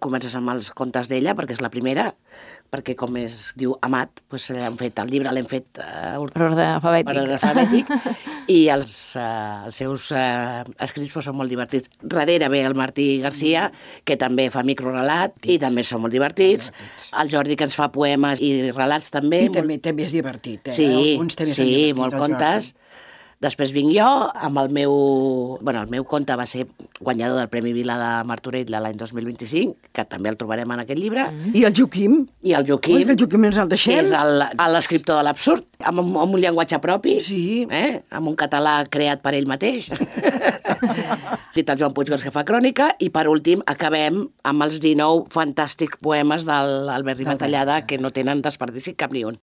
comences amb els contes d'ella, perquè és la primera, perquè com es diu Amat, doncs el llibre l'hem fet per ordre alfabètic, i els seus escrits són molt divertits. Darrere ve el Martí Garcia, que també fa microrelat, i també són molt divertits. El Jordi, que ens fa poemes i relats també. I també és divertit, Sí, molt contes. Després vinc jo amb el meu... Bueno, el meu conte va ser guanyador del Premi Vila de Martorell de l'any 2025, que també el trobarem en aquest llibre. I el Joaquim? I el Joaquim. Ui, que el Joaquim ens el deixem. Que és l'escriptor de l'absurd, amb un llenguatge propi, amb un català creat per ell mateix. Dit el Joan Puigdós, que fa crònica, i per últim acabem amb els 19 fantàstics poemes de l'Albert Ribatallada, que no tenen desperdici cap ni un.